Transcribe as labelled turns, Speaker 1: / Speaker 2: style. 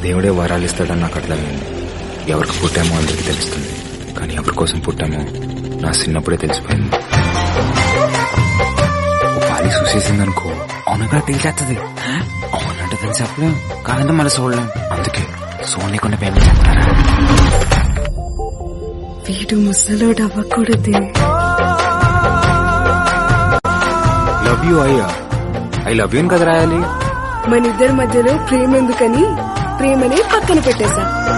Speaker 1: దేవుడే వరాలు ఇస్తాడని నాకు అర్థమైంది. ఎవరికి పుట్టామో అందరికి తెలుస్తుంది, కానీ ఎవరి కోసం పుట్టామో నా చిన్నప్పుడే తెలిసిపోయింది. పాలి చూసేసిందనుకో అవునగా తెలిసేస్తుంది. అవునంటే తెలిసి చెప్పలేం, కాదంటే మళ్ళీ చూడలేం. అందుకే సోనీకుండా పేమెంట్ చెప్తారా?
Speaker 2: వీడు ముసలోడు అవ్వకూడదే.
Speaker 1: లవ్ యూ అయ్యా, ఐ లవ్ యూ కదా రాయాలి.
Speaker 2: మన ఇద్దరి మధ్యలో ప్రేమ ఎందుకని ప్రేమనే పక్కన పెట్టేశా.